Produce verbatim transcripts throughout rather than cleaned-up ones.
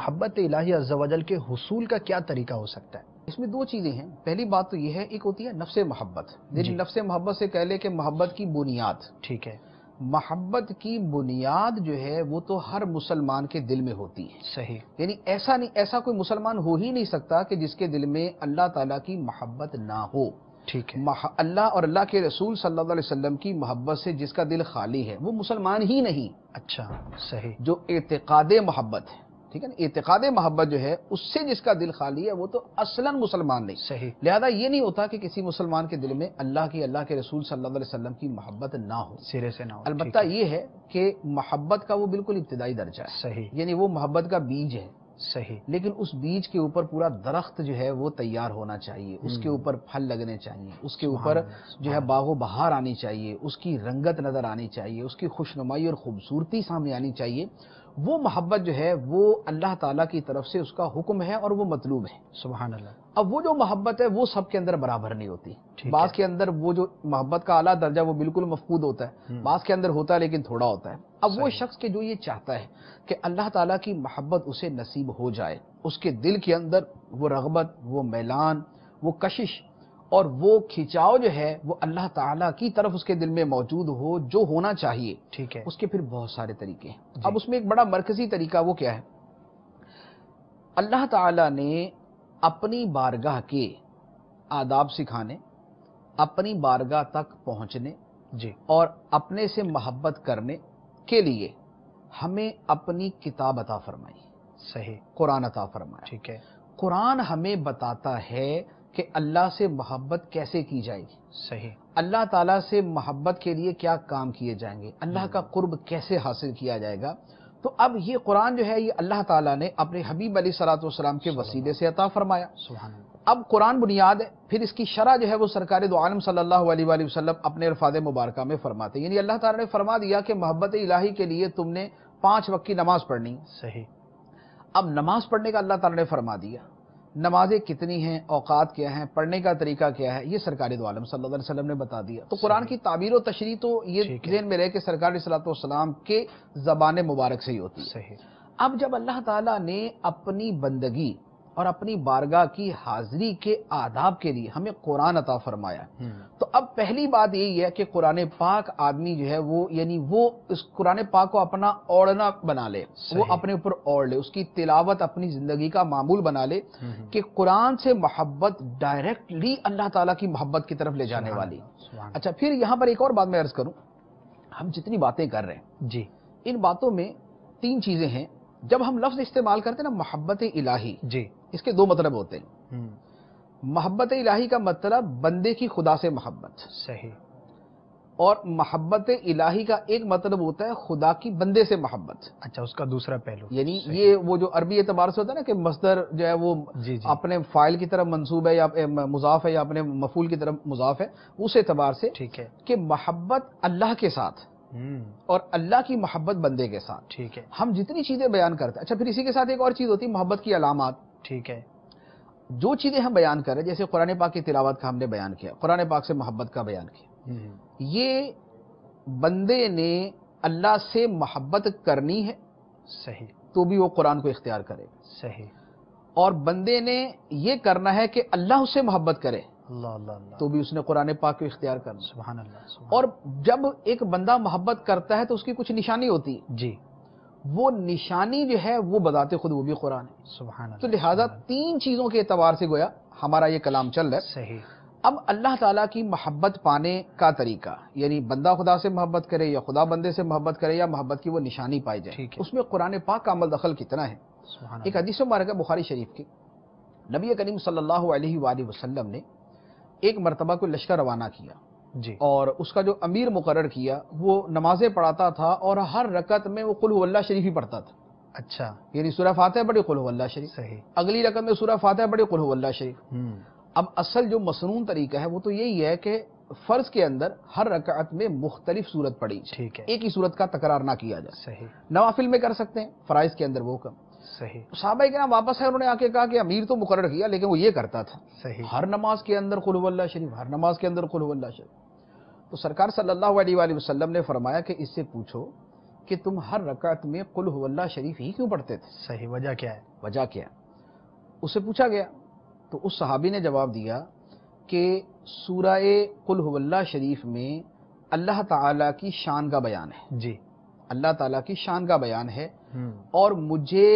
محبت الہی عز و جل کے حصول کا کیا طریقہ ہو سکتا ہے؟ اس میں دو چیزیں ہیں. پہلی بات تو یہ ہے، ایک ہوتی ہے نفس محبت. جی. یعنی نفس محبت سے کہہ لے کہ محبت کی بنیاد. ٹھیک ہے. محبت کی بنیاد جو ہے وہ تو ہر مسلمان کے دل میں ہوتی ہے. صحیح. یعنی ایسا نہیں ایسا کوئی مسلمان ہو ہی نہیں سکتا کہ جس کے دل میں اللہ تعالیٰ کی محبت نہ ہو. ٹھیک ہے. مح... اللہ اور اللہ کے رسول صلی اللہ علیہ وسلم کی محبت سے جس کا دل خالی ہے وہ مسلمان ہی نہیں. اچھا. صحیح. جو اعتقاد محبت ہے، ٹھیک ہے نا، اعتقاد محبت جو ہے اس سے جس کا دل خالی ہے وہ تو اصلاً مسلمان نہیں. صحیح. لہذا یہ نہیں ہوتا کہ کسی مسلمان کے دل میں اللہ کی اللہ کے رسول صلی اللہ علیہ وسلم کی محبت نہ ہو، سرے سے نہ ہو. البتہ یہ ہے کہ محبت کا وہ بالکل ابتدائی درجہ ہے. صحیح. یعنی وہ محبت کا بیج ہے. صحیح. لیکن اس بیج کے اوپر پورا درخت جو ہے وہ تیار ہونا چاہیے، اس کے اوپر پھل لگنے چاہیے، اس کے اوپر جو ہے باغ و بہار آنی چاہیے، اس کی رنگت نظر آنی چاہیے، اس کی خوشنمائی اور خوبصورتی سامنے آنی چاہیے. وہ محبت جو ہے وہ اللہ تعالیٰ کی طرف سے اس کا حکم ہے اور وہ مطلوب ہے. سبحان اللہ. اب وہ جو محبت ہے وہ سب کے اندر برابر نہیں ہوتی. بعض کے اندر وہ جو محبت کا اعلیٰ درجہ وہ بالکل مفقود ہوتا ہے، بعض کے اندر ہوتا ہے لیکن تھوڑا ہوتا ہے. اب وہ شخص کے جو یہ چاہتا ہے کہ اللہ تعالیٰ کی محبت اسے نصیب ہو جائے، اس کے دل کے اندر وہ رغبت، وہ میلان، وہ کشش اور وہ کھچاؤ جو ہے وہ اللہ تعالیٰ کی طرف اس کے دل میں موجود ہو جو ہونا چاہیے. ٹھیک ہے. اس کے پھر بہت سارے طریقے ہیں. اب اس میں ایک بڑا مرکزی طریقہ وہ کیا ہے؟ اللہ تعالیٰ نے اپنی بارگاہ کے آداب سکھانے، اپنی بارگاہ تک پہنچنے جی اور اپنے سے محبت کرنے کے لیے ہمیں اپنی کتاب عطا فرمائی. صحیح. قرآن عطا فرمایا. ٹھیک ہے. قرآن ہمیں بتاتا ہے کہ اللہ سے محبت کیسے کی جائے گی. صحیح. اللہ اللہ تعالیٰ سے محبت کے لیے کیا کام کیے جائیں گے، اللہ کا قرب کیسے حاصل کیا جائے گا. تو اب یہ قرآن جو ہے یہ اللہ تعالیٰ نے اپنے حبیب علیہ الصلوۃ والسلام کے وسیلے سے عطا فرمایا. سبحان اللہ. اب قرآن بنیاد ہے، پھر اس کی شرح جو ہے وہ سرکار دو عالم صلی اللہ علیہ وآلہ وسلم اپنے الفاظ مبارکہ میں فرماتے ہیں. یعنی اللہ تعالیٰ نے فرما دیا کہ محبت الہی کے لیے تم نے پانچ وقت کی نماز پڑھنی. صحیح. اب نماز پڑھنے کا اللہ تعالیٰ نے فرما دیا. نمازیں کتنی ہیں، اوقات کیا ہیں، پڑھنے کا طریقہ کیا ہے، یہ سرکار دو عالم صلی اللہ علیہ وسلم نے بتا دیا. تو قرآن کی تعبیر و تشریح تو یہ ذہن میں رہے کہ سرکار علیہ الصلوۃ والسلام کے زبان مبارک سے ہی ہوتی ہے. صحیح. اب جب اللہ تعالیٰ نے اپنی بندگی اور اپنی بارگاہ کی حاضری کے آداب کے لیے ہمیں قرآن عطا فرمایا، تو اب پہلی بات یہی ہے کہ قرآن پاک آدمی جو ہے وہ یعنی وہ اس قرآن پاک کو اپنا اوڑھنا بنا لے، وہ اپنے اوپر اوڑھ لے، اس کی تلاوت اپنی زندگی کا معمول بنا لے کہ قرآن سے محبت ڈائریکٹلی اللہ تعالیٰ کی محبت کی طرف لے جانے والی. اچھا، پھر یہاں پر ایک اور بات میں عرض کروں. ہم جتنی باتیں کر رہے ہیں جی ان باتوں میں تین چیزیں ہیں. جب ہم لفظ استعمال کرتے ہیں نا محبت الہی، جی اس کے دو مطلب ہوتے ہیں. محبت الہی کا مطلب بندے کی خدا سے محبت. صحیح. اور محبت الہی کا ایک مطلب ہوتا ہے خدا کی بندے سے محبت. اچھا، اس کا دوسرا پہلو یعنی یہ وہ جو عربی اعتبار سے ہوتا ہے نا کہ مصدر جو ہے وہ جی جی اپنے فاعل کی طرف منصوب ہے یا مضاف ہے یا اپنے مفعول کی طرف مضاف ہے، اس اعتبار سے ٹھیک ہے کہ محبت اللہ کے ساتھ اور اللہ کی محبت بندے کے ساتھ. ٹھیک ہے. ہم جتنی چیزیں بیان کرتے ہیں، اچھا پھر اسی کے ساتھ ایک اور چیز ہوتی ہے محبت کی علامات. ٹھیک ہے. جو چیزیں ہم بیان کر رہے ہیں، جیسے قرآن پاک کی تلاوت کا ہم نے بیان کیا، قرآن پاک سے محبت کا بیان کیا، یہ بندے نے اللہ سے محبت کرنی ہے. صحیح. تو بھی وہ قرآن کو اختیار کرے. صحیح. اور بندے نے یہ کرنا ہے کہ اللہ اس سے محبت کرے، اللہ اللہ اللہ، تو بھی اس نے قرآن پاک کو اختیار کرنا. سبحان اللہ. سبحان اور جب ایک بندہ محبت کرتا ہے تو اس کی کچھ نشانی ہوتی ہے. جی. وہ نشانی جو ہے وہ بذات خود وہ بھی قرآن ہے. سبحان اللہ. تو لہٰذا تین چیزوں کے اعتبار سے گویا ہمارا یہ کلام چل رہا ہے. صحیح. اب اللہ تعالیٰ کی محبت پانے کا طریقہ، یعنی بندہ خدا سے محبت کرے یا خدا بندے سے محبت کرے یا محبت کی وہ نشانی پائی جائے، اس میں قرآن پاک کا عمل دخل کتنا ہے. ایک حدیث مبارکہ بخاری شریف کی، نبی کریم صلی اللہ علیہ وآلہ وسلم نے ایک مرتبہ کو لشکر روانہ کیا جی، اور اس کا جو امیر مقرر کیا وہ نمازیں پڑھاتا تھا اور ہر رکعت میں وہ قل هو اللہ شریف ہی پڑھتا تھا. اچھا، یعنی سورہ فاتحہ پڑھی قل هو اللہ شریف، صحیح. اگلی رکعت میں سورہ فاتحہ پڑھی قل هو اللہ شریف. اب اصل جو مسنون طریقہ ہے وہ تو یہی ہے کہ فرض کے اندر ہر رکعت میں مختلف صورت پڑھی جائے، ٹھیک ہے، ایک ہی صورت کا تکرار نہ کیا جائے. صحیح. نوافل میں کر سکتے ہیں، فرائض کے اندر وہ کم. صحیح. صحابہ کرام واپس ہے، انہوں نے آ کے کہا کہ امیر تو مقرر کیا لیکن وہ یہ کرتا تھا، صحیح، ہر نماز کے اندر قل هو اللہ شریف، ہر نماز کے اندر قل هو اللہ شریف. تو سرکار صلی اللہ علیہ وآلہ وسلم نے فرمایا کہ اس سے پوچھو کہ تم ہر رکعت میں قل هو اللہ شریف ہی کیوں پڑھتے تھے؟ صحیح، وجہ کیا ہے؟ وجہ کیا ہے؟ اسے پوچھا گیا تو اس صحابی نے جواب دیا کہ سورہ قل هو اللہ شریف میں اللہ تعالیٰ کی شان کا بیان ہے، جی، اللہ تعالیٰ کی شان کا بیان ہے، ہم، اور مجھے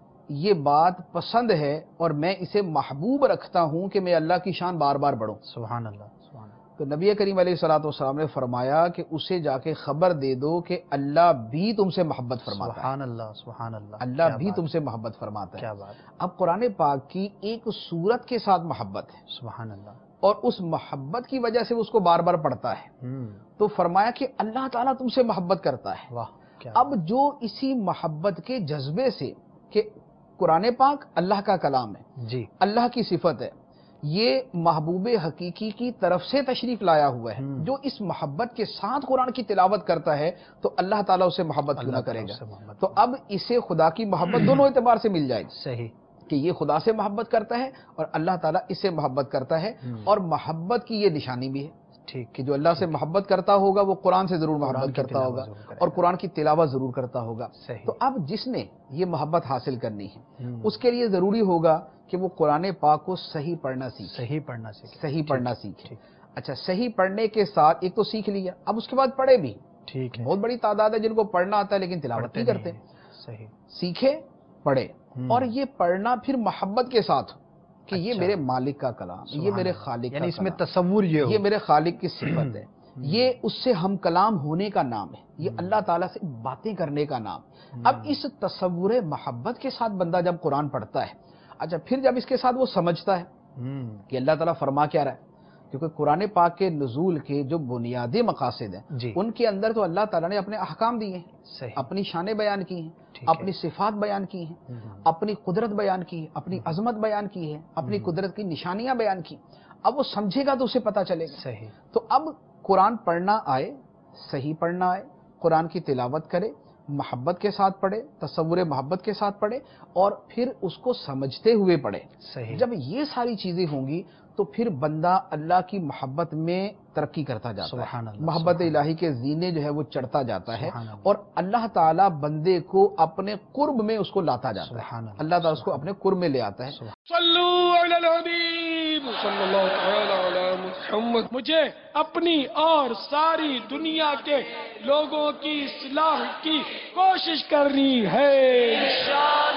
یہ بات پسند ہے اور میں اسے محبوب رکھتا ہوں کہ میں اللہ کی شان بار بار پڑھوں۔ سبحان اللہ، سبحان اللہ۔ تو نبی کریم علیہ الصلوۃ والسلام نے فرمایا کہ اسے جا کے خبر دے دو کہ اللہ بھی تم سے محبت فرماتا ہے، سبحان اللہ، سبحان اللہ، اللہ کیا بھی بات تم سے محبت فرماتا ہے۔ کیا بات ہے، اب قرآن پاک کی ایک سورت کے ساتھ محبت ہے سبحان اللہ۔ اور اس محبت کی وجہ سے وہ اس کو بار بار پڑھتا ہے، ہم، تو فرمایا کہ اللہ تعالیٰ تم سے محبت کرتا ہے۔ واہ، کیا اب جو اسی محبت کے جذبے سے کہ قرآن پاک اللہ کا کلام ہے، جی، اللہ کی صفت ہے، یہ محبوب حقیقی کی طرف سے تشریف لایا ہوا ہے، ہم۔ جو اس محبت کے ساتھ قرآن کی تلاوت کرتا ہے تو اللہ تعالیٰ اسے محبت کیوں اللہ نہ کرے تعالیٰ گا؟ اس سے محبت تو اب اسے خدا کی محبت دونوں اعتبار سے مل جائے گی صحیح، کہ یہ خدا سے محبت کرتا ہے اور اللہ تعالیٰ اس سے محبت کرتا ہے، ہم۔ اور محبت کی یہ نشانی بھی ہے ٹھیک، کہ جو اللہ سے محبت کرتا ہوگا وہ قرآن سے ضرور قرآن محبت کی کرتا تلاوت ہوگا ضرور کرے اور گا۔ قرآن کی تلاوت ضرور کرتا ہوگا۔ صحیح، تو اب جس نے یہ محبت حاصل کرنی ہے ہم، اس کے لیے ضروری ہوگا کہ وہ قرآن پاک کو صحیح پڑھنا سیکھے، صحیح پڑھنا سیکھے، صحیح پڑھنا سیکھے۔ ٹھیک، اچھا، صحیح پڑھنے کے ساتھ ایک تو سیکھ لیا، اب اس کے بعد پڑھے بھی۔ ٹھیک ہے، بہت بڑی تعداد ہے جن کو پڑھنا آتا ہے لیکن تلاوت پڑھتے نہیں کرتے۔ ہیں، صحیح، سیکھے، پڑھے، ہم۔ اور یہ پڑھنا پھر محبت کے ساتھ کہ یہ اچھا، میرے مالک کا کلام، یہ سبحان میرے اللہ، خالق یعنی کا اس میں کلام، تصور یہ ہو، یہ میرے خالق کی صفت ہے، یہ اس سے ہم کلام ہونے کا نام ہے، یہ اللہ تعالیٰ سے باتیں کرنے کا نام۔ اب اس تصور محبت کے ساتھ بندہ جب قرآن پڑھتا ہے، اچھا پھر جب اس کے ساتھ وہ سمجھتا ہے ہم، کہ اللہ تعالیٰ فرما کیا رہا ہے، کیونکہ قرآن پاک کے نزول کے جو بنیادی مقاصد ہیں جی، ان کے اندر تو اللہ تعالیٰ نے اپنے احکام دیے ہیں، صحیح، اپنی شانیں بیان کی ہیں، ٹھیک ہے، اپنی صفات بیان کی ہیں، ہم، اپنی قدرت بیان کی ہے، اپنی عظمت بیان کی ہے، اپنی قدرت کی نشانیاں بیان کی۔ اب وہ سمجھے گا تو اسے پتہ چلے گا۔ صحیح، تو اب قرآن پڑھنا آئے، صحیح پڑھنا آئے، قرآن کی تلاوت کرے، محبت کے ساتھ پڑھے، تصور محبت کے ساتھ پڑھے، اور پھر اس کو سمجھتے ہوئے پڑھے۔ صحیح، جب یہ ساری چیزیں ہوں گی تو پھر بندہ اللہ کی محبت میں ترقی کرتا جاتا سبحان ہے، اللہ، محبت سبحان الہی کے زینے جو ہے وہ چڑھتا جاتا ہے، سبحان اللہ، اور اللہ تعالیٰ بندے کو اپنے قرب میں اس کو لاتا جاتا ہے، سبحان اللہ، اللہ تعالیٰ اس کو اپنے قرب میں لے آتا ہے۔ سبحان صلو علی الحبیب صلی اللہ تعالی علی محمد۔ مجھے اپنی اور ساری دنیا کے لوگوں کی اصلاح کی کوشش کرنی ہے۔